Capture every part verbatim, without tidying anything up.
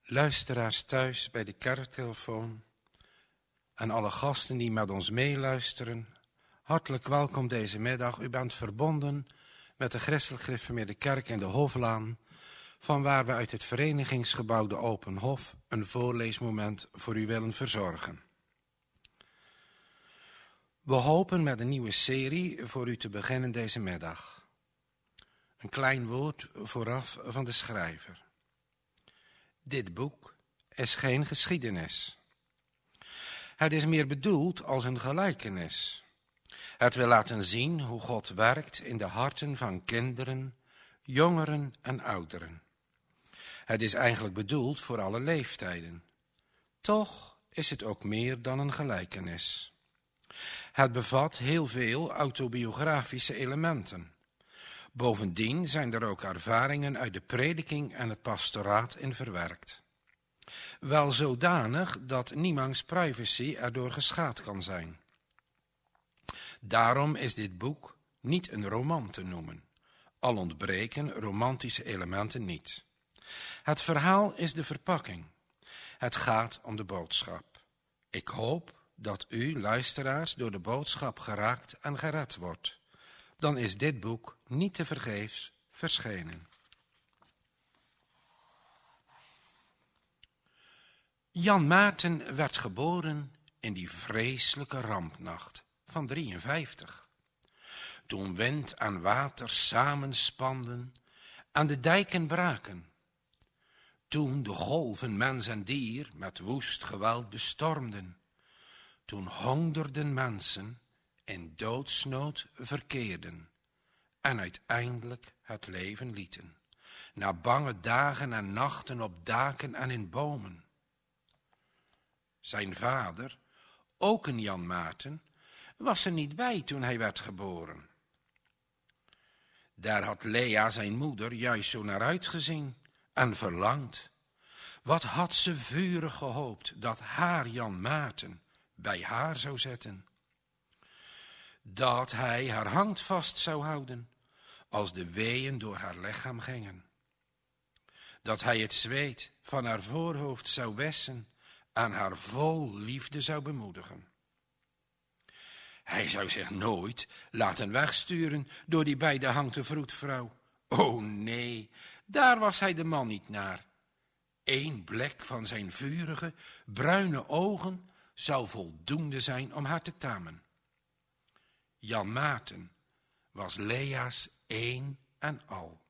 luisteraars thuis bij de kerktelefoon en alle gasten die met ons meeluisteren, hartelijk welkom deze middag. U bent verbonden met de Christelijk Gereformeerde Kerk in de Hoflaan, van waar we uit het verenigingsgebouw de Open Hof een voorleesmoment voor u willen verzorgen. We hopen met een nieuwe serie voor u te beginnen deze middag. Een klein woord vooraf van de schrijver. Dit boek is geen geschiedenis. Het is meer bedoeld als een gelijkenis. Het wil laten zien hoe God werkt in de harten van kinderen, jongeren en ouderen. Het is eigenlijk bedoeld voor alle leeftijden. Toch is het ook meer dan een gelijkenis. Het bevat heel veel autobiografische elementen. Bovendien zijn er ook ervaringen uit de prediking en het pastoraat in verwerkt. Wel zodanig dat niemands privacy erdoor geschaad kan zijn. Daarom is dit boek niet een roman te noemen, al ontbreken romantische elementen niet. Het verhaal is de verpakking. Het gaat om de boodschap. Ik hoop dat u, luisteraars, door de boodschap geraakt en gered wordt. Dan is dit boek niet tevergeefs verschenen. Jan Maarten werd geboren in die vreselijke rampnacht van drieënvijftig. Toen wind en water samenspanden en de dijken braken. Toen de golven mens en dier met woest geweld bestormden. Toen honderden mensen in doodsnood verkeerden en uiteindelijk het leven lieten. Na bange dagen en nachten op daken en in bomen. Zijn vader, ook een Jan Maarten, was er niet bij toen hij werd geboren. Daar had Lea, zijn moeder, juist zo naar uitgezien en verlangd. Wat had ze vurig gehoopt dat haar Jan Maarten bij haar zou zetten. Dat hij haar hand vast zou houden als de weeën door haar lichaam gingen. Dat hij het zweet van haar voorhoofd zou wassen en haar vol liefde zou bemoedigen. Hij zou zich nooit laten wegsturen door die bij de hangte vroedvrouw. O nee, daar was hij de man niet naar. Eén blik van zijn vurige, bruine ogen zou voldoende zijn om haar te tamen. Jan Maarten was Lea's één en al.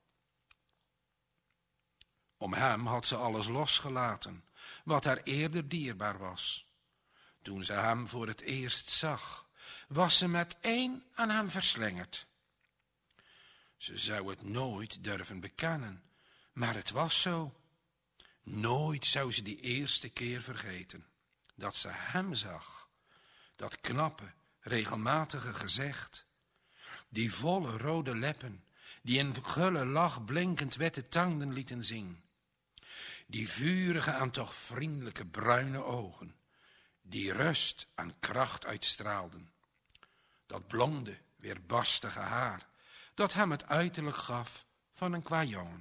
Om hem had ze alles losgelaten, wat haar eerder dierbaar was. Toen ze hem voor het eerst zag, was ze met één aan hem verslingerd. Ze zou het nooit durven bekennen, maar het was zo. Nooit zou ze die eerste keer vergeten, dat ze hem zag. Dat knappe, regelmatige gezicht, die volle rode lippen, die in gulle lach blinkend witte tanden lieten zien. Die vurige en toch vriendelijke bruine ogen, die rust en kracht uitstraalden. Dat blonde, weerbarstige haar, dat hem het uiterlijk gaf van een kwajongen.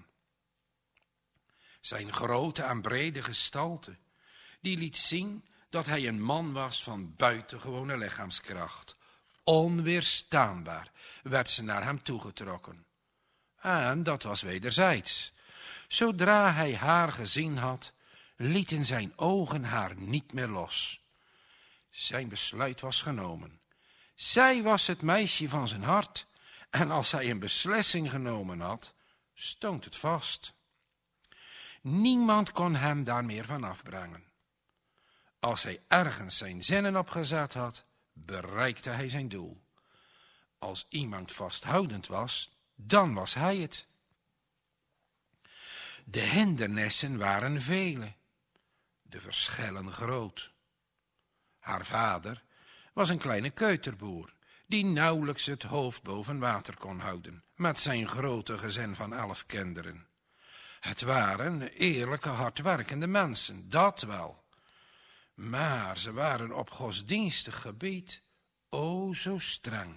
Zijn grote en brede gestalte, die liet zien dat hij een man was van buitengewone lichaamskracht. Onweerstaanbaar werd ze naar hem toegetrokken. En dat was wederzijds. Zodra hij haar gezien had, lieten zijn ogen haar niet meer los. Zijn besluit was genomen. Zij was het meisje van zijn hart. En als hij een beslissing genomen had, stond het vast. Niemand kon hem daar meer van afbrengen. Als hij ergens zijn zinnen op gezet had, bereikte hij zijn doel. Als iemand vasthoudend was, dan was hij het. De hindernissen waren vele, de verschillen groot. Haar vader was een kleine keuterboer, die nauwelijks het hoofd boven water kon houden, met zijn grote gezin van elf kinderen. Het waren eerlijke, hardwerkende mensen, dat wel. Maar ze waren op godsdienstig gebied o zo streng.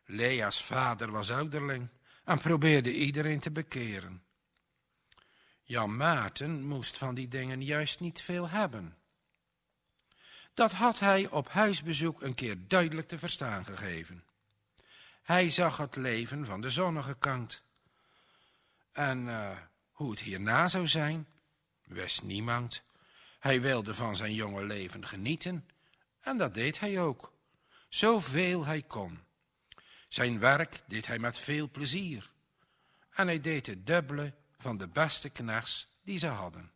Lea's vader was ouderling en probeerde iedereen te bekeren. Jan Maarten moest van die dingen juist niet veel hebben. Dat had hij op huisbezoek een keer duidelijk te verstaan gegeven. Hij zag het leven van de zonnige kant. En uh, hoe het hierna zou zijn, wist niemand. Hij wilde van zijn jonge leven genieten en dat deed hij ook, zoveel hij kon. Zijn werk deed hij met veel plezier en hij deed het dubbele van de beste knechts die ze hadden.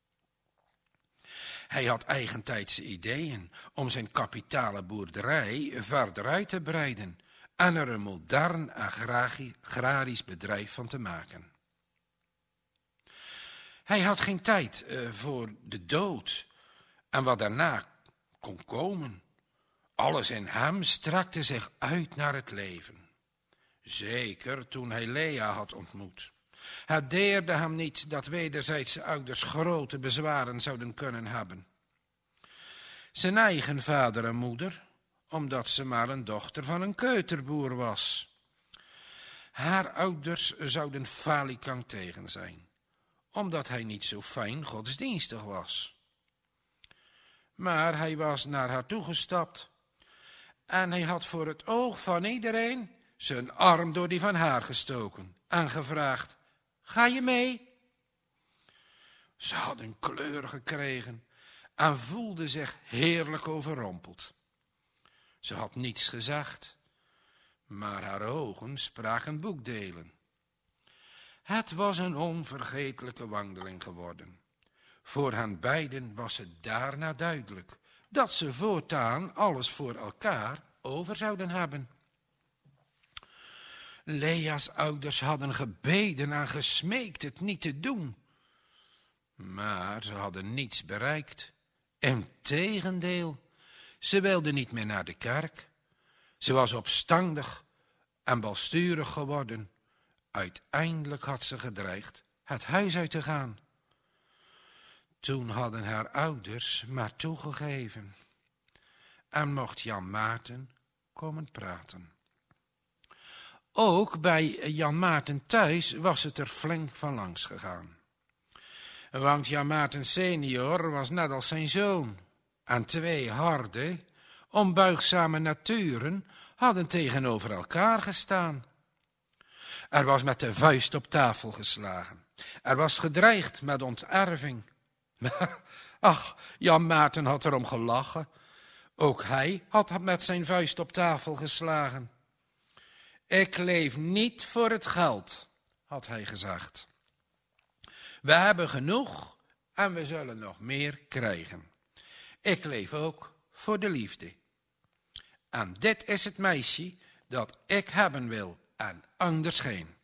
Hij had eigentijdse ideeën om zijn kapitale boerderij verder uit te breiden en er een modern agrarisch bedrijf van te maken. Hij had geen tijd uh, voor de dood en wat daarna kon komen. Alles in hem strekte zich uit naar het leven. Zeker toen hij Lea had ontmoet. Het deerde hem niet dat wederzijdse ouders grote bezwaren zouden kunnen hebben. Zijn eigen vader en moeder, omdat ze maar een dochter van een keuterboer was. Haar ouders zouden falikant tegen zijn, omdat hij niet zo fijn godsdienstig was. Maar hij was naar haar toegestapt en hij had voor het oog van iedereen zijn arm door die van haar gestoken en gevraagd: ga je mee? Ze had een kleur gekregen en voelde zich heerlijk overrompeld. Ze had niets gezegd, maar haar ogen spraken boekdelen. Het was een onvergetelijke wandeling geworden. Voor hen beiden was het daarna duidelijk dat ze voortaan alles voor elkaar over zouden hebben. Lea's ouders hadden gebeden en gesmeekt het niet te doen. Maar ze hadden niets bereikt. Integendeel, ze wilde niet meer naar de kerk. Ze was opstandig en balsturig geworden. Uiteindelijk had ze gedreigd het huis uit te gaan. Toen hadden haar ouders maar toegegeven. En mocht Jan Maarten komen praten. Ook bij Jan Maarten thuis was het er flink van langs gegaan. Want Jan Maarten senior was net als zijn zoon. En twee harde, onbuigzame naturen hadden tegenover elkaar gestaan. Er was met de vuist op tafel geslagen. Er was gedreigd met onterving. Maar, ach, Jan Maarten had erom gelachen. Ook hij had met zijn vuist op tafel geslagen. Ik leef niet voor het geld, had hij gezegd. We hebben genoeg en we zullen nog meer krijgen. Ik leef ook voor de liefde. En dit is het meisje dat ik hebben wil en anders geen.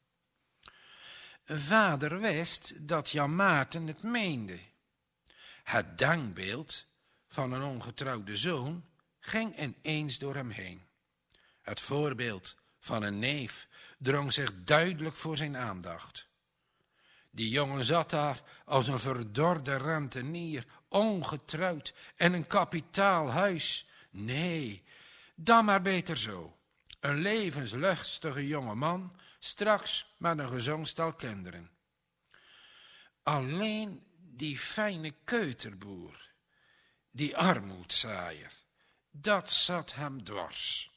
Vader wist dat Jan Maarten het meende. Het denkbeeld van een ongetrouwde zoon ging ineens door hem heen. Het voorbeeld van een neef drong zich duidelijk voor zijn aandacht. Die jongen zat daar als een verdorde rentenier, ongetrouwd en een kapitaal huis. Nee, dan maar beter zo. Een levenslustige jonge man, straks met een gezond stel kinderen. Alleen die fijne keuterboer, die armoedzaaier, dat zat hem dwars.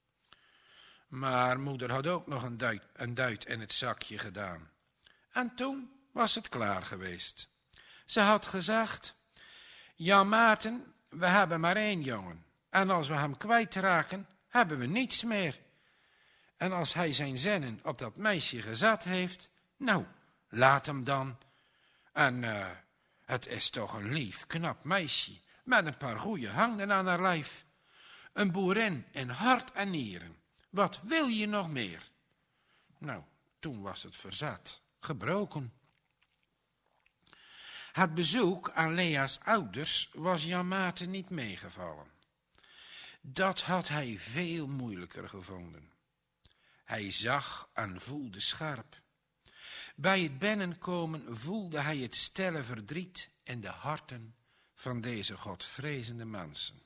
Maar moeder had ook nog een duit, een duit in het zakje gedaan. En toen was het klaar geweest. Ze had gezegd: Jan Maarten, we hebben maar één jongen. En als we hem kwijtraken, hebben we niets meer. En als hij zijn zinnen op dat meisje gezet heeft, nou, laat hem dan. En uh, het is toch een lief, knap meisje, met een paar goede handen aan haar lijf. Een boerin in hart en nieren. Wat wil je nog meer? Nou, toen was het verzet gebroken. Het bezoek aan Lea's ouders was Jan Maarten niet meegevallen. Dat had hij veel moeilijker gevonden. Hij zag en voelde scherp. Bij het binnenkomen voelde hij het stille verdriet in de harten van deze godvrezende mensen.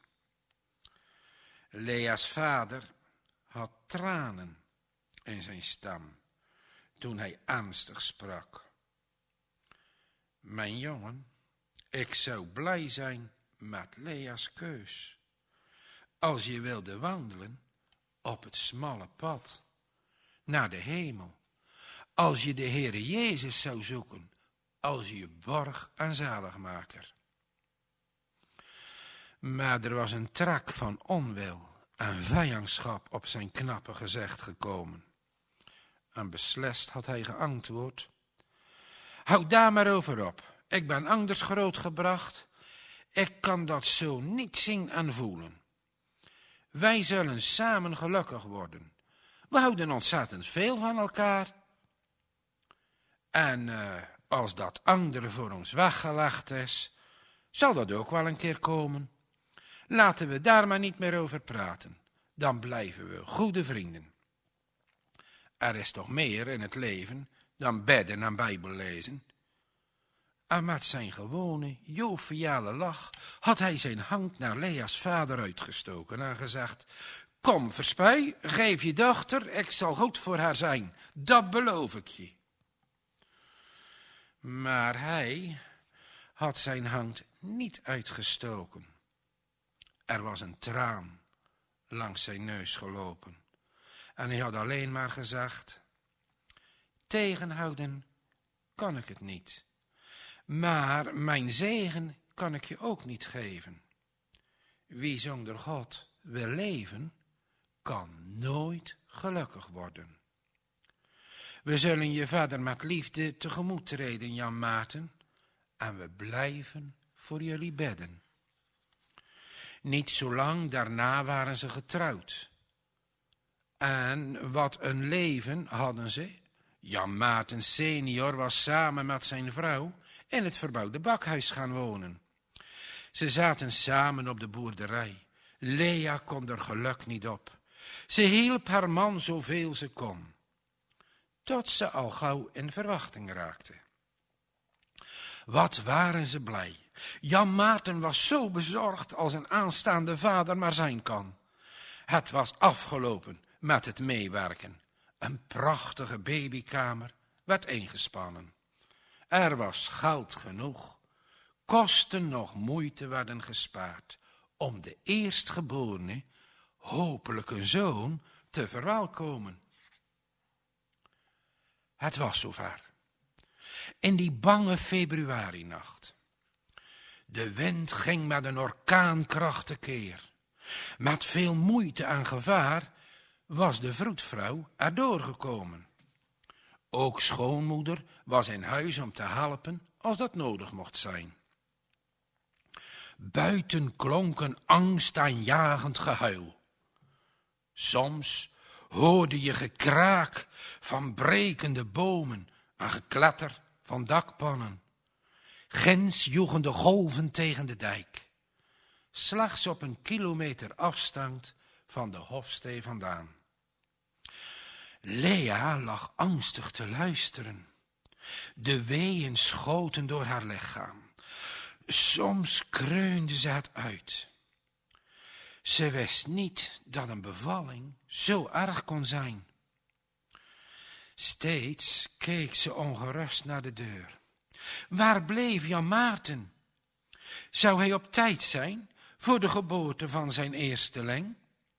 Lea's vader had tranen in zijn stem toen hij ernstig sprak. Mijn jongen, ik zou blij zijn met Lea's keus. Als je wilde wandelen op het smalle pad naar de hemel. Als je de Heere Jezus zou zoeken als je borg en zaligmaker. Maar er was een trak van onwil en vijandschap op zijn knappe gezicht gekomen. En beslist had hij geantwoord: Houd daar maar over op. Ik ben anders grootgebracht. Ik kan dat zo niet zien en voelen. Wij zullen samen gelukkig worden. We houden ontzettend veel van elkaar. En uh, als dat andere voor ons weggelegd is, zal dat ook wel een keer komen. Laten we daar maar niet meer over praten. Dan blijven we goede vrienden. Er is toch meer in het leven dan bedden en Bijbel lezen. En met zijn gewone, joviale lach had hij zijn hand naar Lea's vader uitgestoken en gezegd: Kom, verspij, geef je dochter, ik zal goed voor haar zijn, dat beloof ik je. Maar hij had zijn hand niet uitgestoken. Er was een traan langs zijn neus gelopen en hij had alleen maar gezegd: Tegenhouden kan ik het niet. Maar mijn zegen kan ik je ook niet geven. Wie zonder God wil leven, kan nooit gelukkig worden. We zullen je verder met liefde tegemoet treden, Jan Maarten, en we blijven voor jullie bidden. Niet zo lang daarna waren ze getrouwd. En wat een leven hadden ze. Jan Maarten senior was samen met zijn vrouw in het verbouwde bakhuis gaan wonen. Ze zaten samen op de boerderij. Lea kon er geluk niet op. Ze hielp haar man zoveel ze kon. Tot ze al gauw in verwachting raakte. Wat waren ze blij. Jan Maarten was zo bezorgd als een aanstaande vader maar zijn kan. Het was afgelopen met het meewerken. Een prachtige babykamer werd ingespannen. Er was geld genoeg. Kosten nog moeite werden gespaard om de eerstgeborene, hopelijk een zoon, te verwelkomen. Het was zover. In die bange februarinacht. De wind ging met een orkaankracht tekeer. Met veel moeite en gevaar was de vroedvrouw erdoor gekomen. Ook schoonmoeder was in huis om te helpen als dat nodig mocht zijn. Buiten klonk een angstaanjagend gehuil. Soms hoorde je gekraak van brekende bomen en gekletter van dakpannen. Ginds joegen de golven tegen de dijk. Slechts op een kilometer afstand van de Hofstee vandaan. Lea lag angstig te luisteren. De weeën schoten door haar lichaam. Soms kreunde ze het uit. Ze wist niet dat een bevalling zo erg kon zijn. Steeds keek ze ongerust naar de deur. Waar bleef Jan Maarten? Zou hij op tijd zijn voor de geboorte van zijn eersteling?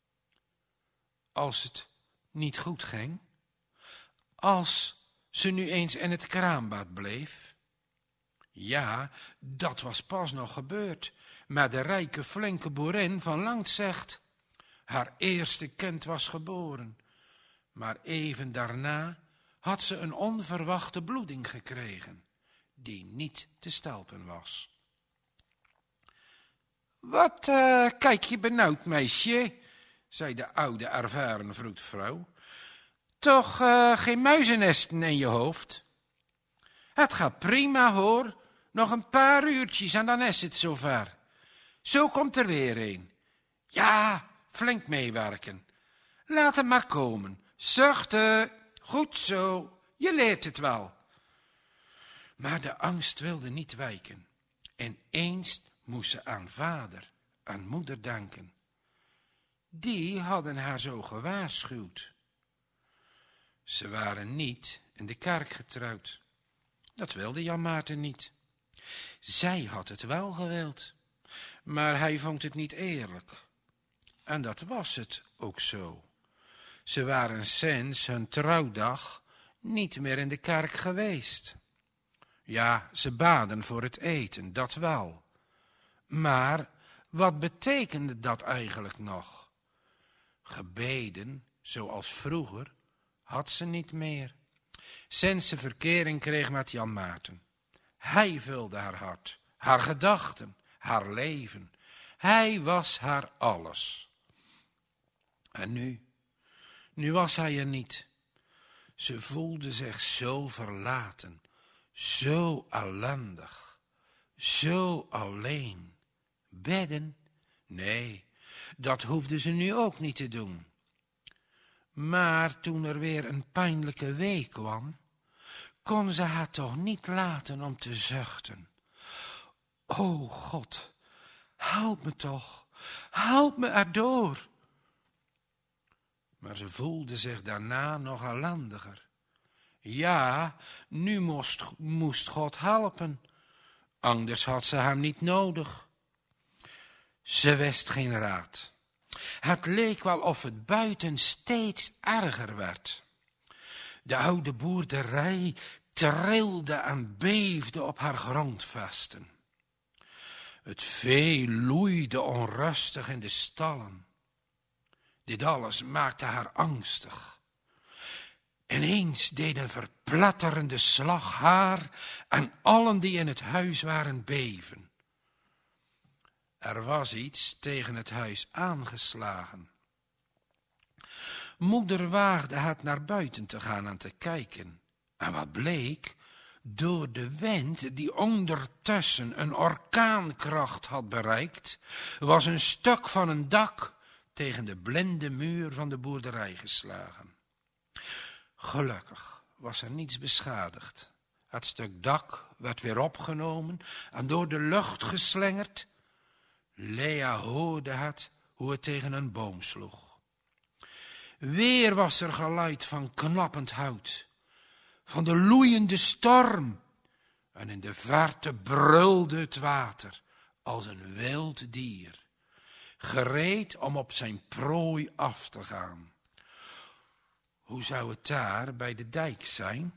Als het niet goed ging, als ze nu eens in het kraambad bleef. Ja, dat was pas nog gebeurd, maar de rijke flinke boerin van Landzegt. Haar eerste kind was geboren, maar even daarna had ze een onverwachte bloeding gekregen, die niet te stelpen was. Wat uh, kijk je benauwd, meisje, zei de oude ervaren vroedvrouw. Toch uh, geen muizennesten in je hoofd? Het gaat prima, hoor. Nog een paar uurtjes en dan is het zover. Zo komt er weer een. Ja, flink meewerken. Laat hem maar komen. Zuchten. Goed zo. Je leert het wel. Maar de angst wilde niet wijken. Ineens moest ze aan vader en moeder denken. Die hadden haar zo gewaarschuwd. Ze waren niet in de kerk getrouwd. Dat wilde Jan Maarten niet. Zij had het wel gewild, maar hij vond het niet eerlijk. En dat was het ook zo. Ze waren sinds hun trouwdag niet meer in de kerk geweest. Ja, ze baden voor het eten, dat wel. Maar wat betekende dat eigenlijk nog? Gebeden, zoals vroeger, had ze niet meer. Sinds ze verkering kreeg met Jan Maarten. Hij vulde haar hart, haar gedachten, haar leven. Hij was haar alles. En nu, nu was hij er niet. Ze voelde zich zo verlaten, zo ellendig, zo alleen. Bidden? Nee, dat hoefde ze nu ook niet te doen. Maar toen er weer een pijnlijke week kwam, kon ze haar toch niet laten om te zuchten. O God, help me toch, help me erdoor. Maar ze voelde zich daarna nog ellendiger. Ja, nu moest, moest God helpen, anders had ze hem niet nodig. Ze wist geen raad. Het leek wel of het buiten steeds erger werd. De oude boerderij trilde en beefde op haar grondvesten. Het vee loeide onrustig in de stallen. Dit alles maakte haar angstig. Ineens deed een verpletterende slag haar en allen die in het huis waren beven. Er was iets tegen het huis aangeslagen. Moeder waagde het naar buiten te gaan en te kijken. En wat bleek? Door de wind die ondertussen een orkaankracht had bereikt, was een stuk van een dak tegen de blinde muur van de boerderij geslagen. Gelukkig was er niets beschadigd. Het stuk dak werd weer opgenomen en door de lucht geslingerd. Lea hoorde het, hoe het tegen een boom sloeg. Weer was er geluid van knappend hout, van de loeiende storm. En in de verte brulde het water als een wild dier, gereed om op zijn prooi af te gaan. Hoe zou het daar bij de dijk zijn?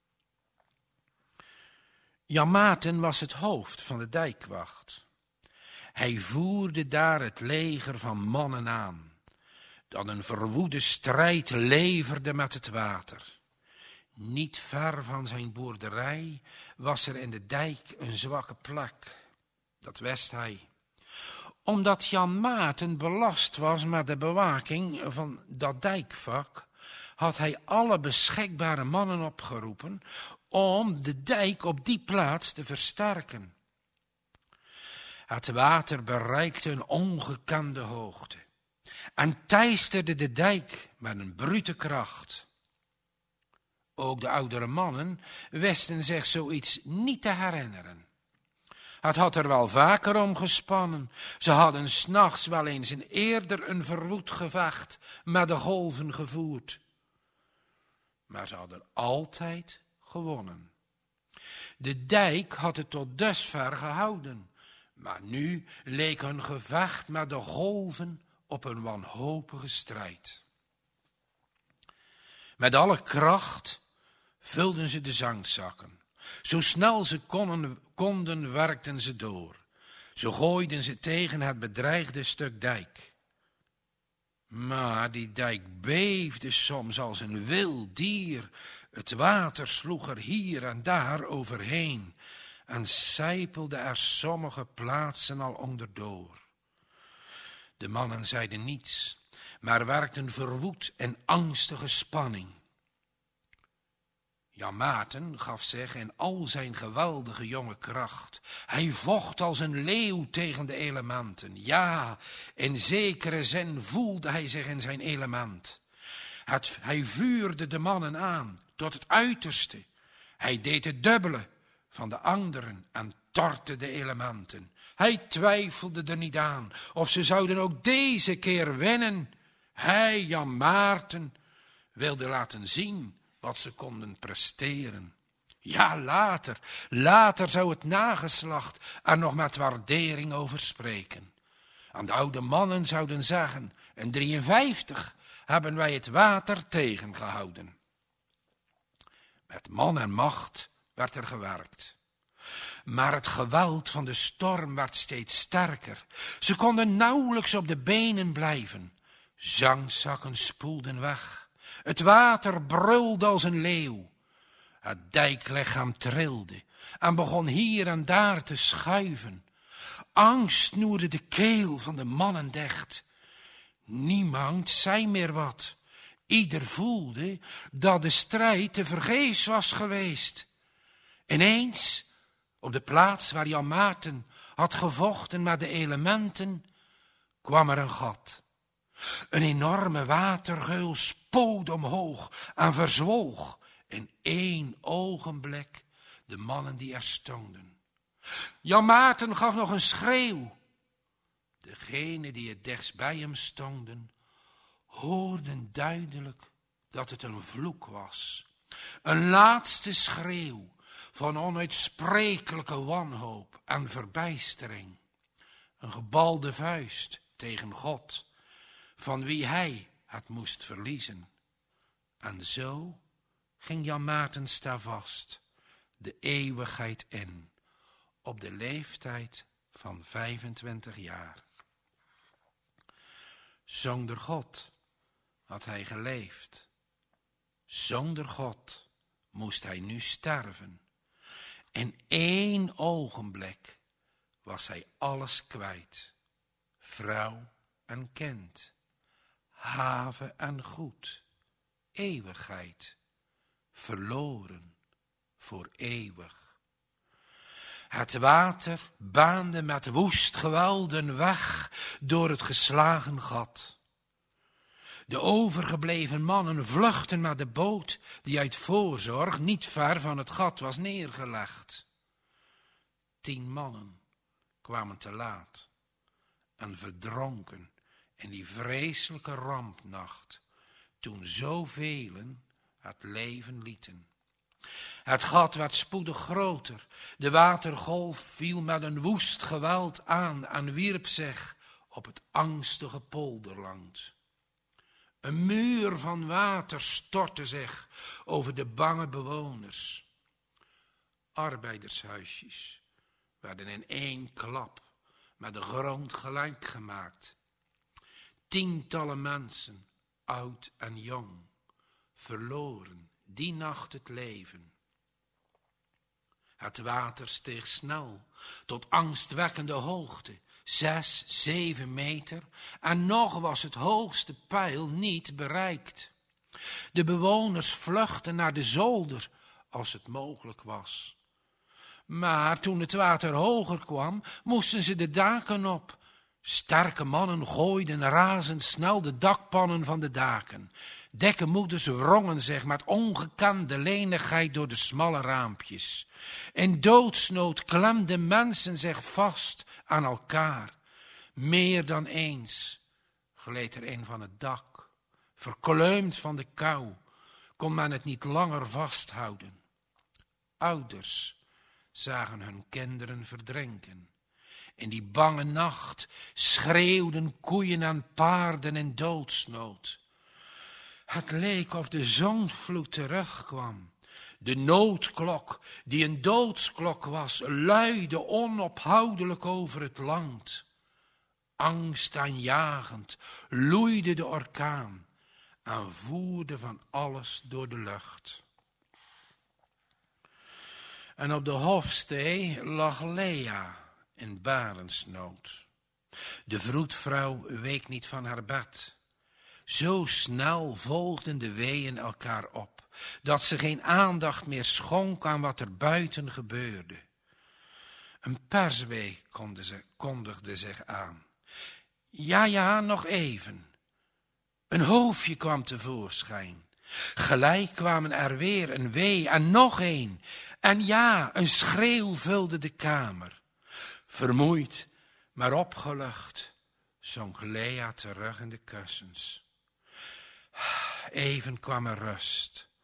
Jan Maarten was het hoofd van de dijkwacht. Hij voerde daar het leger van mannen aan, dat een verwoede strijd leverde met het water. Niet ver van zijn boerderij was er in de dijk een zwakke plek, dat wist hij. Omdat Jan Maarten belast was met de bewaking van dat dijkvak, had hij alle beschikbare mannen opgeroepen om de dijk op die plaats te versterken. Het water bereikte een ongekende hoogte en teisterde de dijk met een brute kracht. Ook de oudere mannen wisten zich zoiets niet te herinneren. Het had er wel vaker om gespannen. Ze hadden 's nachts wel eens een eerder een verwoed gevecht met de golven gevoerd. Maar ze hadden altijd gewonnen. De dijk had het tot dusver gehouden. Maar nu leek hun gevecht met de golven op een wanhopige strijd. Met alle kracht vulden ze de zangzakken. Zo snel ze konden, konden werkten ze door. Zo gooiden ze tegen het bedreigde stuk dijk. Maar die dijk beefde soms als een wild dier. Het water sloeg er hier en daar overheen en sijpelde er sommige plaatsen al onderdoor. De mannen zeiden niets, maar werkten verwoed in angstige spanning. Jan Maarten gaf zich in al zijn geweldige jonge kracht. Hij vocht als een leeuw tegen de elementen. Ja, in zekere zin voelde hij zich in zijn element. Het, hij vuurde de mannen aan tot het uiterste. Hij deed het dubbele van de anderen en tortte de elementen. Hij twijfelde er niet aan of ze zouden ook deze keer winnen. Hij, Jan Maarten, wilde laten zien wat ze konden presteren. Ja, later, later zou het nageslacht er nog met waardering over spreken. Aan de oude mannen zouden zeggen, in drieënvijftig hebben wij het water tegengehouden. Met man en macht werd er gewerkt. Maar het geweld van de storm werd steeds sterker. Ze konden nauwelijks op de benen blijven. Zangzakken spoelden weg. Het water brulde als een leeuw. Het dijklichaam trilde en begon hier en daar te schuiven. Angst snoerde de keel van de mannen dicht. Niemand zei meer wat. Ieder voelde dat de strijd tevergeefs was geweest. Ineens, op de plaats waar Jan Maarten had gevochten met de elementen, kwam er een gat. Een enorme watergeul spoot omhoog en verzwolg in één ogenblik de mannen die er stonden. Jan Maarten gaf nog een schreeuw. Degenen die het dichtst bij hem stonden, hoorden duidelijk dat het een vloek was. Een laatste schreeuw van onuitsprekelijke wanhoop en verbijstering. Een gebalde vuist tegen God, van wie hij het moest verliezen. En zo ging Jan Maarten stavast de eeuwigheid in, op de leeftijd van vijfentwintig jaar. Zonder God had hij geleefd. Zonder God moest hij nu sterven. In één ogenblik was hij alles kwijt. Vrouw en kind, haven en goed, eeuwigheid, verloren voor eeuwig. Het water baande met woest geweld een weg door het geslagen gat. De overgebleven mannen vluchtten met de boot die uit voorzorg niet ver van het gat was neergelegd. Tien mannen kwamen te laat en verdronken in die vreselijke rampnacht, toen zoveel het leven lieten. Het gat werd spoedig groter, de watergolf viel met een woest geweld aan en wierp zich op het angstige polderland. Een muur van water stortte zich over de bange bewoners. Arbeidershuisjes werden in één klap met de grond gelijk gemaakt. Tientallen mensen, oud en jong, verloren die nacht het leven. Het water steeg snel tot angstwekkende hoogte, zes, zeven meter, en nog was het hoogste peil niet bereikt. De bewoners vluchtten naar de zolder, als het mogelijk was. Maar toen het water hoger kwam, moesten ze de daken op. Sterke mannen gooiden razendsnel de dakpannen van de daken. Dikke moeders wrongen zich met ongekende lenigheid door de smalle raampjes. In doodsnood klemden mensen zich vast aan elkaar. Meer dan eens gleed er een van het dak. Verkleumd van de kou kon men het niet langer vasthouden. Ouders zagen hun kinderen verdrinken. In die bange nacht schreeuwden koeien en paarden in doodsnood. Het leek of de zondvloed terugkwam. De noodklok, die een doodsklok was, luidde onophoudelijk over het land. Angstaanjagend loeide de orkaan en voerde van alles door de lucht. En op de hofstee lag Lea in barensnood. De vroedvrouw week niet van haar bed. Zo snel volgden de weeën elkaar op, dat ze geen aandacht meer schonk aan wat er buiten gebeurde. Een perswee kondigde zich aan. Ja, ja, nog even. Een hoofdje kwam tevoorschijn. Gelijk kwamen er weer een wee en nog een. En ja, een schreeuw vulde de kamer. Vermoeid, maar opgelucht, zonk Lea terug in de kussens. Even kwam er rust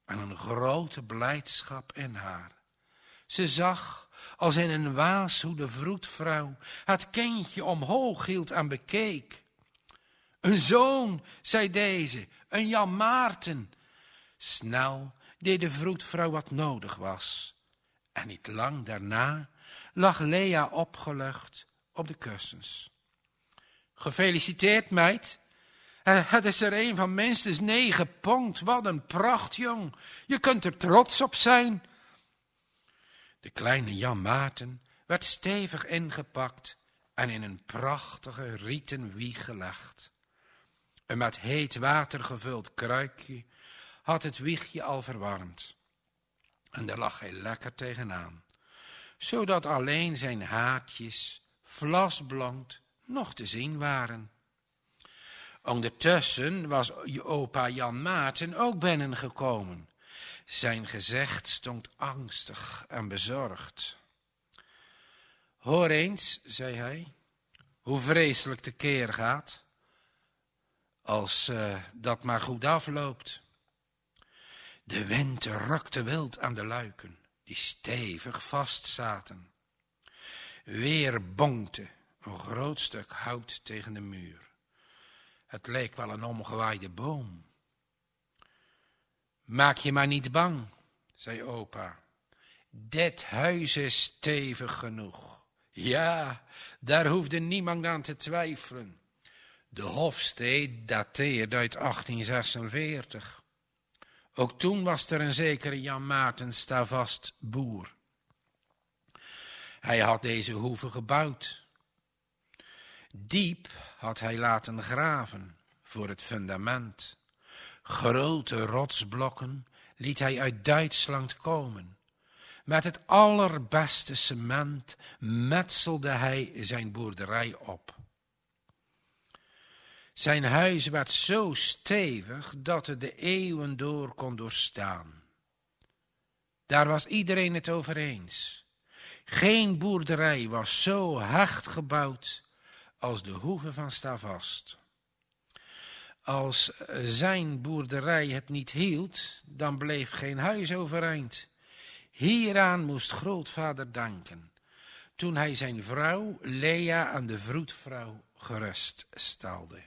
en een grote blijdschap in haar. Ze zag als in een waas hoe de vroedvrouw het kindje omhoog hield en bekeek. Een zoon, zei deze, een Jan Maarten. Snel deed de vroedvrouw wat nodig was. En niet lang daarna lag Lea opgelucht op de kussens. Gefeliciteerd, meid. Het is er een van minstens negen pond. Wat een pracht, jong. Je kunt er trots op zijn. De kleine Jan Maarten werd stevig ingepakt en in een prachtige rieten wieg gelegd. Een met heet water gevuld kruikje had het wiegje al verwarmd. En daar lag hij lekker tegenaan, zodat alleen zijn haartjes, vlasblond, nog te zien waren. Ondertussen was opa Jan Maarten ook binnengekomen. Zijn gezicht stond angstig en bezorgd. Hoor eens, zei hij, hoe vreselijk de keer gaat, als uh, dat maar goed afloopt. De wind rukte wild aan de luiken, die stevig vastzaten. Weer bonkte een groot stuk hout tegen de muur. Het leek wel een omgewaaide boom. Maak je maar niet bang, zei opa. Dit huis is stevig genoeg. Ja, daar hoefde niemand aan te twijfelen. De hofstee dateert uit achttien zesenveertig. Ook toen was er een zekere Jan Maarten Stavast boer. Hij had deze hoeve gebouwd. Diep had hij laten graven voor het fundament. Grote rotsblokken liet hij uit Duitsland komen. Met het allerbeste cement metselde hij zijn boerderij op. Zijn huis werd zo stevig dat het de eeuwen door kon doorstaan. Daar was iedereen het over eens. Geen boerderij was zo hecht gebouwd als de hoeve van Stavast. Als zijn boerderij het niet hield, dan bleef geen huis overeind. Hieraan moest grootvader danken, toen hij zijn vrouw Lea en de vroedvrouw geruststelde.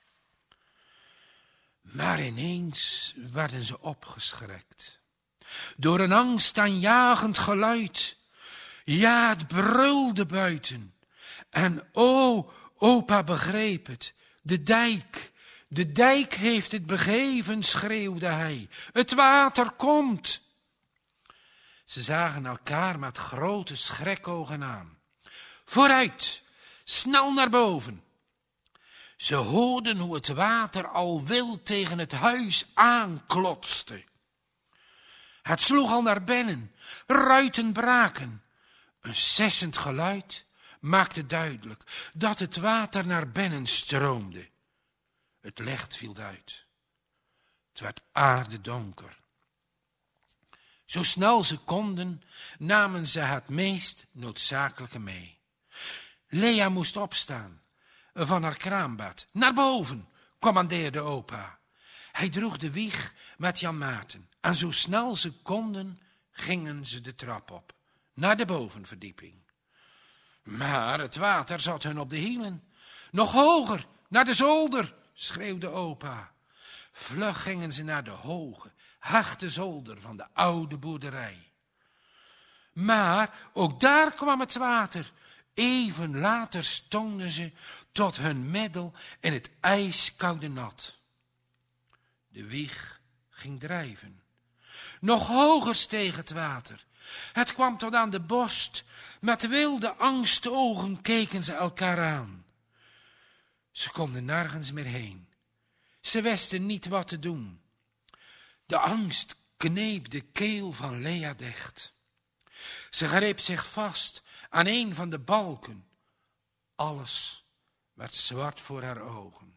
Maar ineens werden ze opgeschrikt door een angstaanjagend geluid. Ja, het brulde buiten. En o, opa begreep het. De dijk, de dijk heeft het begeven, schreeuwde hij. Het water komt. Ze zagen elkaar met grote schrekogen aan. Vooruit, snel naar boven. Ze hoorden hoe het water al wild tegen het huis aanklotste. Het sloeg al naar binnen, ruiten braken. Een sissend geluid maakte duidelijk dat het water naar binnen stroomde. Het licht viel uit. Het werd aardedonker. Zo snel ze konden, namen ze het meest noodzakelijke mee. Lea moest opstaan van haar kraambed. Naar boven, commandeerde opa. Hij droeg de wieg met Jan Maarten. En zo snel ze konden, gingen ze de trap op, naar de bovenverdieping. Maar het water zat hun op de hielen. Nog hoger, naar de zolder, schreeuwde opa. Vlug gingen ze naar de hoge, hechte zolder van de oude boerderij. Maar ook daar kwam het water. Even later stonden ze tot hun middel in het ijskoude nat. De wieg ging drijven. Nog hoger steeg het water. Het kwam tot aan de borst. Met wilde angstogen keken ze elkaar aan. Ze konden nergens meer heen. Ze wisten niet wat te doen. De angst kneep de keel van Lea dicht. Ze greep zich vast aan een van de balken. Alles werd zwart voor haar ogen.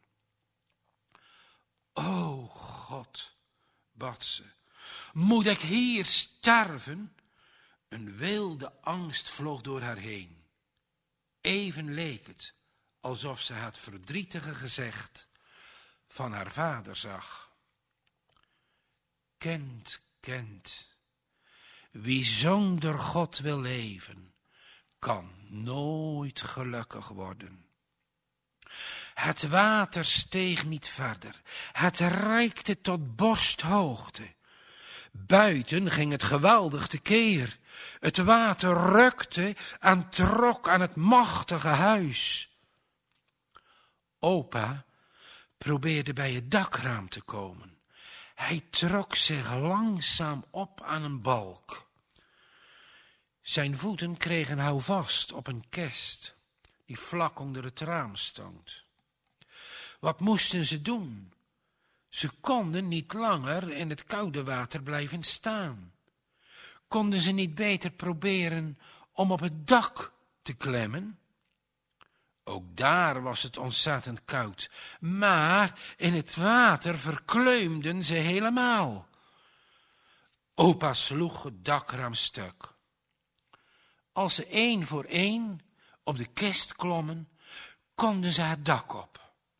O God, bad ze, moet ik hier sterven? Een wilde angst vloog door haar heen. Even leek het alsof ze het verdrietige gezicht van haar vader zag. Kind, bekend. Wie zonder God wil leven, kan nooit gelukkig worden. Het water steeg niet verder. Het reikte tot borsthoogte. Buiten ging het geweldig tekeer. Het water rukte en trok aan het machtige huis. Opa probeerde bij het dakraam te komen. Hij trok zich langzaam op aan een balk. Zijn voeten kregen houvast op een kist die vlak onder het raam stond. Wat moesten ze doen? Ze konden niet langer in het koude water blijven staan. Konden ze niet beter proberen om op het dak te klimmen? Ook daar was het ontzettend koud, maar in het water verkleumden ze helemaal. Opa sloeg het dakraam stuk. Als ze één voor één op de kist klommen, konden ze het dak op.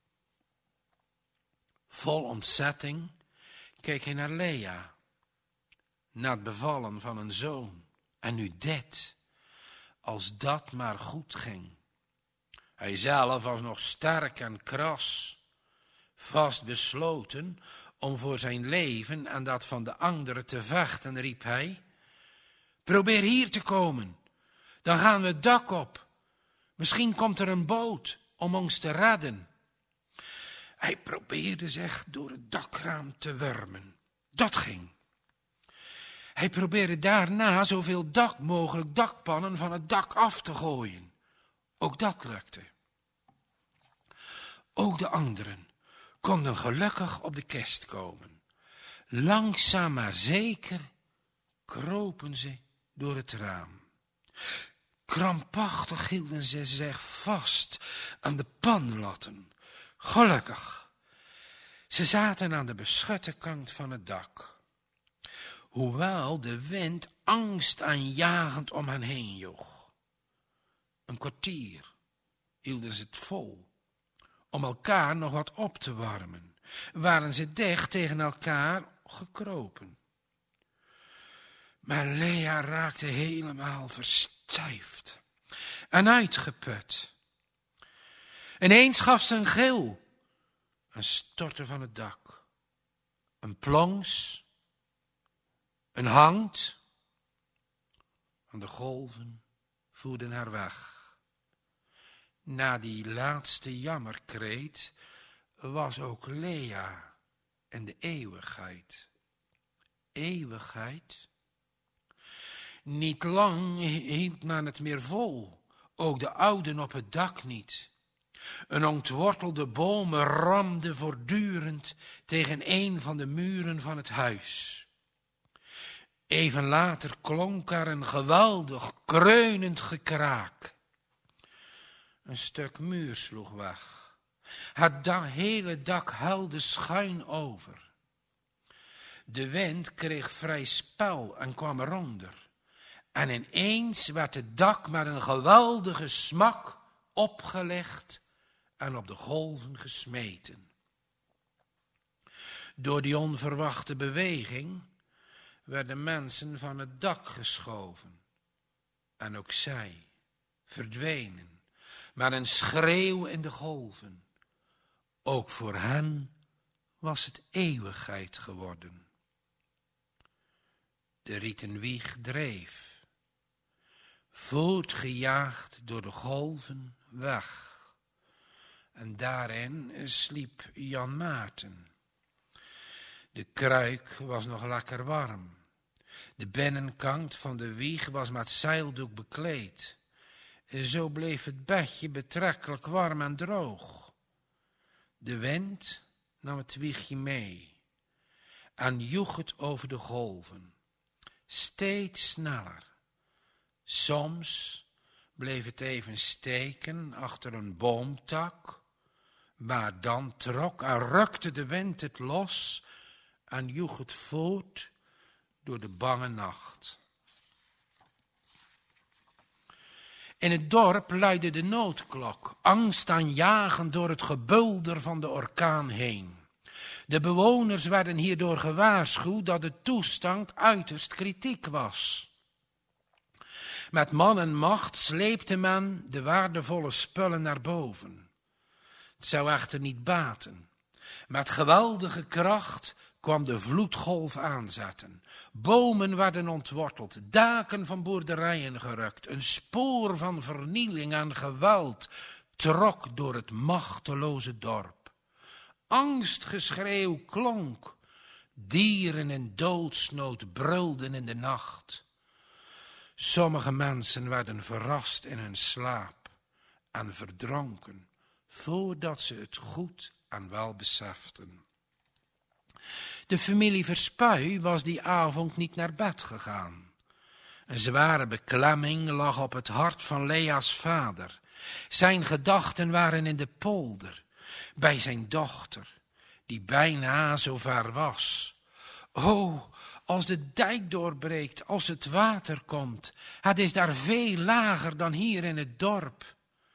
Vol ontzetting keek hij naar Lea. Na het bevallen van een zoon. En nu dit. Als dat maar goed ging. Hij zelf was nog sterk en kras. Vast besloten om voor zijn leven en dat van de anderen te vechten, riep hij. Probeer hier te komen. Dan gaan we het dak op. Misschien komt er een boot om ons te redden. Hij probeerde zich door het dakraam te wurmen. Dat ging. Hij probeerde daarna zoveel dak mogelijk dakpannen van het dak af te gooien. Ook dat lukte. Ook de anderen konden gelukkig op de kist komen. Langzaam maar zeker kropen ze door het raam. Krampachtig hielden ze zich vast aan de panlatten. Gelukkig. Ze zaten aan de beschutte kant van het dak. Hoewel de wind angstaanjagend om hen heen joeg. Een kwartier hielden ze het vol. Om elkaar nog wat op te warmen. Waren ze dicht tegen elkaar gekropen. Maar Lea raakte helemaal verstijfd. En uitgeput. Ineens gaf ze een gil. En stortte van het dak. Een plons. Een hangt. En de golven voerden haar weg. Na die laatste jammerkreet was ook Lea in de eeuwigheid. Eeuwigheid? Niet lang hield men het meer vol. Ook de ouden op het dak niet. Een ontwortelde boom ramde voortdurend tegen een van de muren van het huis. Even later klonk er een geweldig kreunend gekraak. Een stuk muur sloeg weg. Het da- hele dak huilde schuin over. De wind kreeg vrij spel en kwam eronder. En ineens werd het dak met een geweldige smak opgelegd en op de golven gesmeten. Door die onverwachte beweging werden mensen van het dak geschoven. En ook zij verdwenen met een schreeuw in de golven. Ook voor hen was het eeuwigheid geworden. De rieten wieg dreef, voortgejaagd door de golven weg. En daarin sliep Jan Maarten. De kruik was nog lekker warm. De binnenkant van de wieg was met zeildoek bekleed. Zo bleef het bedje betrekkelijk warm en droog. De wind nam het wiegje mee en joeg het over de golven. Steeds sneller. Soms bleef het even steken achter een boomtak, maar dan trok en rukte de wind het los en joeg het voort door de bange nacht. In het dorp luidde de noodklok, angstaanjagend door het gebulder van de orkaan heen. De bewoners werden hierdoor gewaarschuwd dat de toestand uiterst kritiek was. Met man en macht sleepte men de waardevolle spullen naar boven. Het zou echter niet baten. Met geweldige kracht kwam de vloedgolf aanzetten. Bomen werden ontworteld, daken van boerderijen gerukt. Een spoor van vernieling en geweld trok door het machteloze dorp. Angstgeschreeuw klonk. Dieren in doodsnood brulden in de nacht. Sommige mensen werden verrast in hun slaap en verdronken, voordat ze het goed en wel beseften. De familie Verspuy was die avond niet naar bed gegaan. Een zware beklemming lag op het hart van Lea's vader. Zijn gedachten waren in de polder, bij zijn dochter, die bijna zo ver was. O, als de dijk doorbreekt, als het water komt, het is daar veel lager dan hier in het dorp.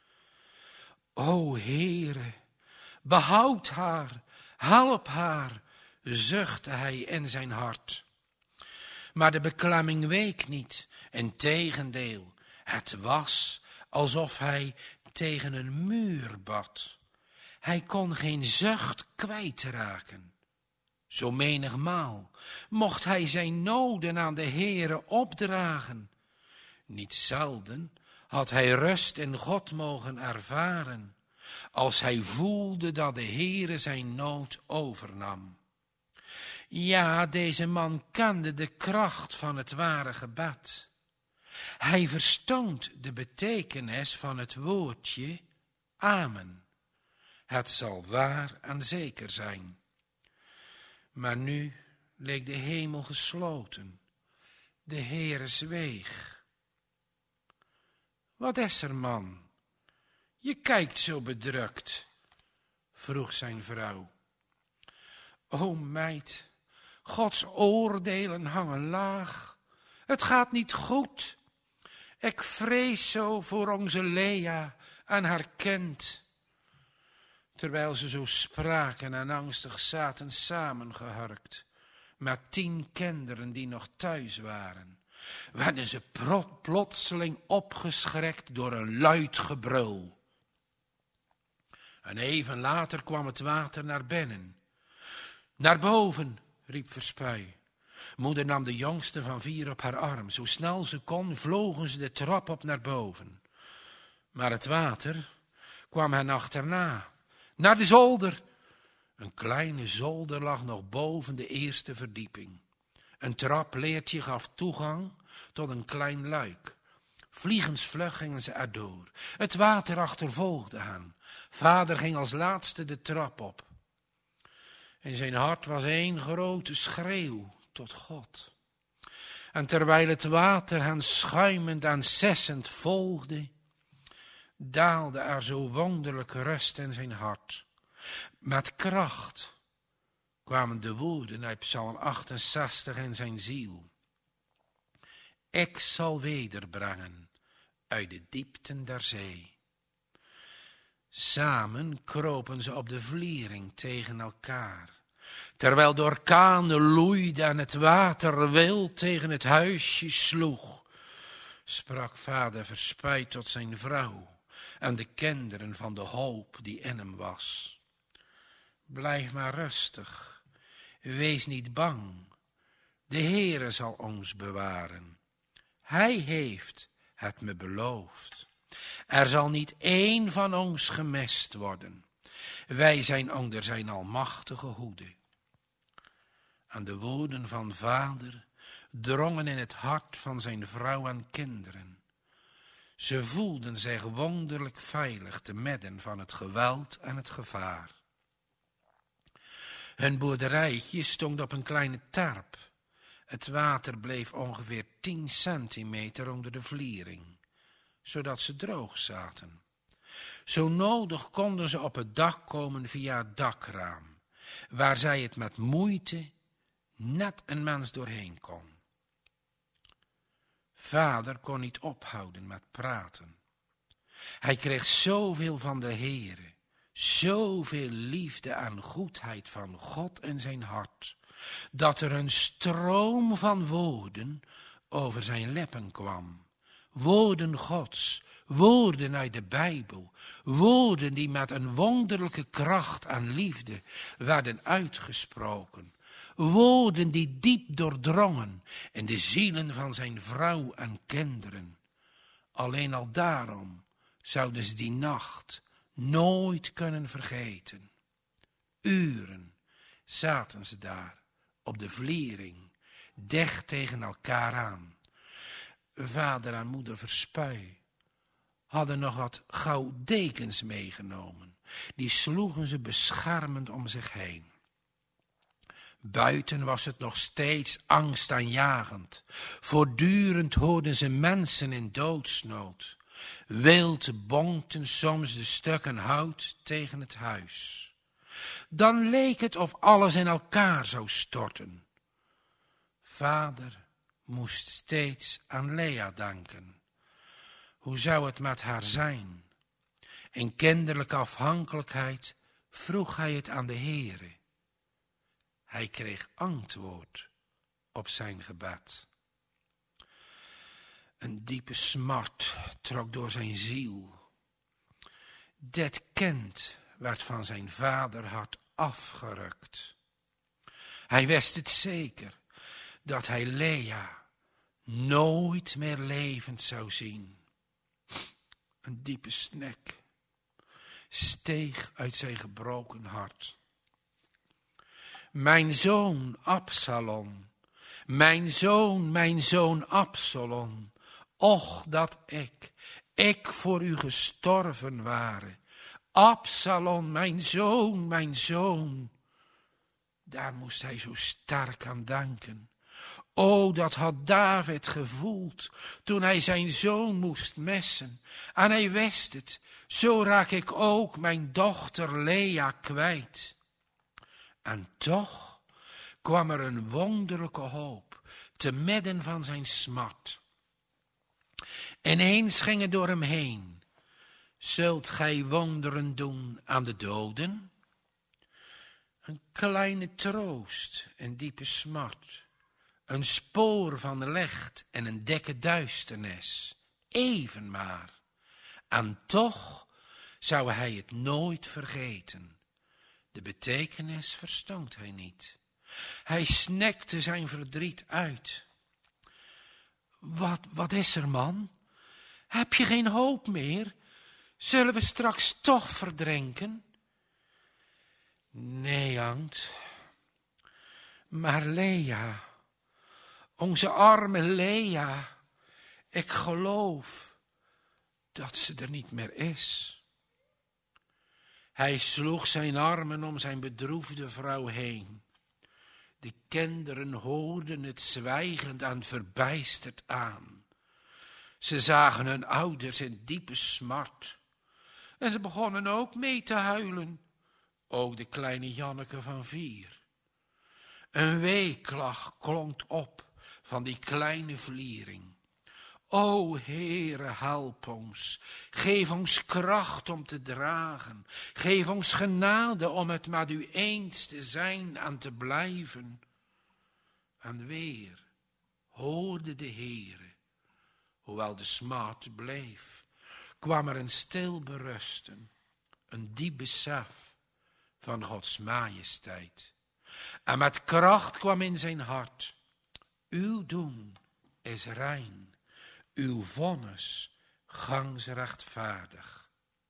O Heere, behoud haar, help haar, zuchtte hij in zijn hart. Maar de beklemming week niet, integendeel, het was alsof hij tegen een muur bad. Hij kon geen zucht kwijtraken. Zo menigmaal mocht hij zijn noden aan de Heere opdragen. Niet zelden had hij rust in God mogen ervaren, als hij voelde dat de Heere zijn nood overnam. Ja, deze man kende de kracht van het ware gebed. Hij verstond de betekenis van het woordje amen. Het zal waar en zeker zijn. Maar nu leek de hemel gesloten. De Heere zweeg. Wat is er, man? Je kijkt zo bedrukt, vroeg zijn vrouw. O meid, Gods oordelen hangen laag. Het gaat niet goed. Ik vrees zo voor onze Lea en haar kind. Terwijl ze zo spraken en angstig zaten samengehurkt, met tien kinderen die nog thuis waren, werden ze plotseling opgeschrikt door een luid gebrul. En even later kwam het water naar binnen. Naar boven, riep Verspuy. Moeder nam de jongste van vier op haar arm. Zo snel ze kon, vlogen ze de trap op naar boven. Maar het water kwam hen achterna. Naar de zolder. Een kleine zolder lag nog boven de eerste verdieping. Een trapleertje gaf toegang tot een klein luik. Vliegensvlug gingen ze erdoor. Het water achtervolgde hen. Vader ging als laatste de trap op. In zijn hart was één grote schreeuw tot God. En terwijl het water hen schuimend en sissend volgde, daalde er zo wonderlijke rust in zijn hart. Met kracht kwamen de woorden uit Psalm achtenzestig in zijn ziel. Ik zal wederbrengen uit de diepten der zee. Samen kropen ze op de vliering tegen elkaar, terwijl de orkanen loeide en het water wild tegen het huisje sloeg, sprak vader Verspuy tot zijn vrouw en de kinderen van de hoop die in hem was. Blijf maar rustig, wees niet bang, de Heere zal ons bewaren. Hij heeft het me beloofd. Er zal niet één van ons gemist worden. Wij zijn onder zijn almachtige hoede. En de woorden van vader drongen in het hart van zijn vrouw en kinderen. Ze voelden zich wonderlijk veilig te midden van het geweld en het gevaar. Hun boerderijtje stond op een kleine terp. Het water bleef ongeveer tien centimeter onder de vliering, zodat ze droog zaten. Zo nodig konden ze op het dak komen via het dakraam, waar zij het met moeite net een mens doorheen kon. Vader kon niet ophouden met praten. Hij kreeg zoveel van de Heere, zoveel liefde en goedheid van God in zijn hart, dat er een stroom van woorden over zijn lippen kwam. Woorden Gods, woorden uit de Bijbel, woorden die met een wonderlijke kracht en liefde werden uitgesproken. Woorden die diep doordrongen in de zielen van zijn vrouw en kinderen. Alleen al daarom zouden ze die nacht nooit kunnen vergeten. Uren zaten ze daar op de vliering, dicht tegen elkaar aan. Vader en moeder Verspuy hadden nog wat gouden dekens meegenomen. Die sloegen ze beschermend om zich heen. Buiten was het nog steeds angstaanjagend. Voortdurend hoorden ze mensen in doodsnood. Wild bonkten soms de stukken hout tegen het huis. Dan leek het of alles in elkaar zou storten. Vader moest steeds aan Lea denken. Hoe zou het met haar zijn? In kinderlijke afhankelijkheid vroeg hij het aan de Heere. Hij kreeg antwoord op zijn gebed. Een diepe smart trok door zijn ziel. Dit kind werd van zijn vaderhart afgerukt. Hij wist het zeker, dat hij Lea nooit meer levend zou zien. Een diepe snik steeg uit zijn gebroken hart. Mijn zoon Absalom, mijn zoon, mijn zoon Absalom, och dat ik, ik voor u gestorven ware. Absalom, mijn zoon, mijn zoon. Daar moest hij zo sterk aan denken. O, dat had David gevoeld toen hij zijn zoon moest missen. En hij wist het, zo raak ik ook mijn dochter Lea kwijt. En toch kwam er een wonderlijke hoop te midden van zijn smart. Ineens ging het door hem heen. Zult gij wonderen doen aan de doden? Een kleine troost in diepe smart. Een spoor van licht en een dikke duisternis. Even maar. En toch zou hij het nooit vergeten. De betekenis verstond hij niet. Hij snikte zijn verdriet uit. Wat, wat is er, man? Heb je geen hoop meer? Zullen we straks toch verdrinken? Nee, Ant. Maar Lea, onze arme Lea, ik geloof dat ze er niet meer is. Hij sloeg zijn armen om zijn bedroefde vrouw heen. De kinderen hoorden het zwijgend en verbijsterd aan. Ze zagen hun ouders in diepe smart. En ze begonnen ook mee te huilen. Ook de kleine Janneke van vier. Een weeklag klonk op van die kleine vliering. O Heere, help ons. Geef ons kracht om te dragen. Geef ons genade om het met u eens te zijn en te blijven. En weer hoorde de Heere, hoewel de smart bleef, kwam er een stil berusten, een diep besef van Gods majesteit. En met kracht kwam in zijn hart, uw doen is rein. Uw vonnis gangs rechtvaardig.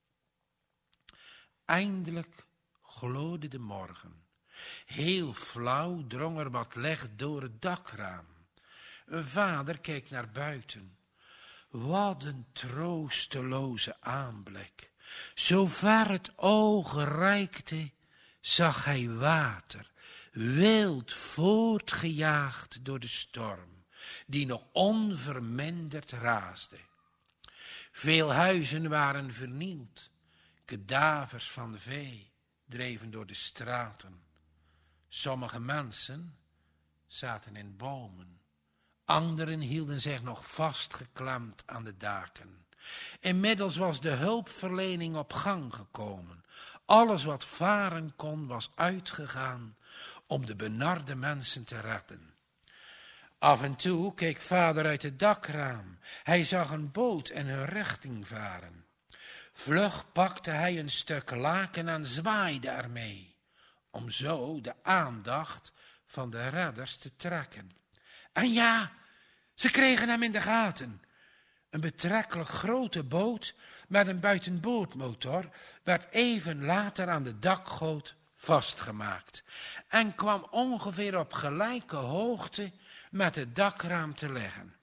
Eindelijk gloorde de morgen. Heel flauw drong er wat licht door het dakraam. Een vader keek naar buiten. Wat een troosteloze aanblik. Zover het oog reikte, zag hij water, wild voortgejaagd door de storm, die nog onverminderd raasde. Veel huizen waren vernield. Kadavers van vee dreven door de straten. Sommige mensen zaten in bomen. Anderen hielden zich nog vastgeklemd aan de daken. Inmiddels was de hulpverlening op gang gekomen. Alles wat varen kon was uitgegaan om de benarde mensen te redden. Af en toe keek vader uit het dakraam. Hij zag een boot in hun richting varen. Vlug pakte hij een stuk laken en zwaaide ermee, om zo de aandacht van de redders te trekken. En ja, ze kregen hem in de gaten. Een betrekkelijk grote boot met een buitenboordmotor werd even later aan de dakgoot vastgemaakt en kwam ongeveer op gelijke hoogte met het dakraam te liggen.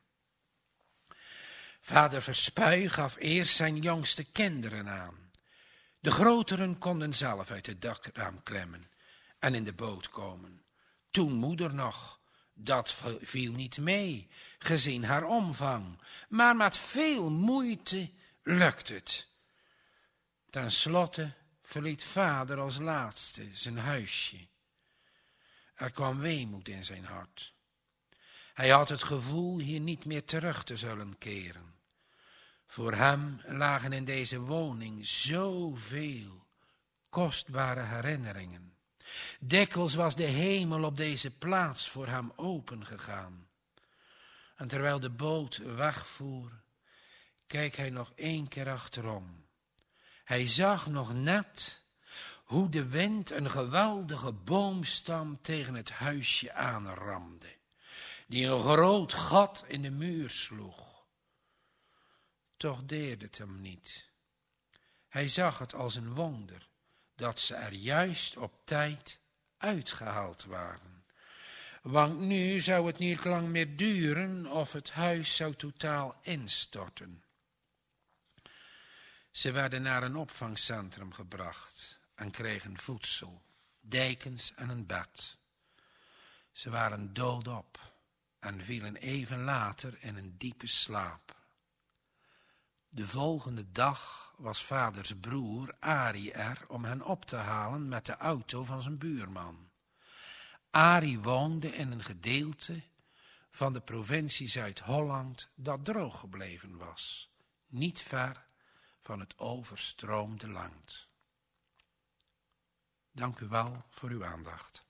Vader Verspuy gaf eerst zijn jongste kinderen aan. De groteren konden zelf uit het dakraam klimmen en in de boot komen. Toen moeder nog. Dat viel niet mee, gezien haar omvang, maar met veel moeite lukt het. Ten slotte verliet vader als laatste zijn huisje. Er kwam weemoed in zijn hart. Hij had het gevoel hier niet meer terug te zullen keren. Voor hem lagen in deze woning zoveel kostbare herinneringen. Dikwijls was de hemel op deze plaats voor hem opengegaan. En terwijl de boot wegvoer, keek hij nog één keer achterom. Hij zag nog net hoe de wind een geweldige boomstam tegen het huisje aanramde, die een groot gat in de muur sloeg. Toch deerde het hem niet. Hij zag het als een wonder dat ze er juist op tijd uitgehaald waren. Want nu zou het niet lang meer duren of het huis zou totaal instorten. Ze werden naar een opvangcentrum gebracht en kregen voedsel, dekens en een bed. Ze waren doodop en vielen even later in een diepe slaap. De volgende dag was vaders broer Arie er om hen op te halen met de auto van zijn buurman. Arie woonde in een gedeelte van de provincie Zuid-Holland dat droog gebleven was, niet ver van het overstroomde land. Dank u wel voor uw aandacht.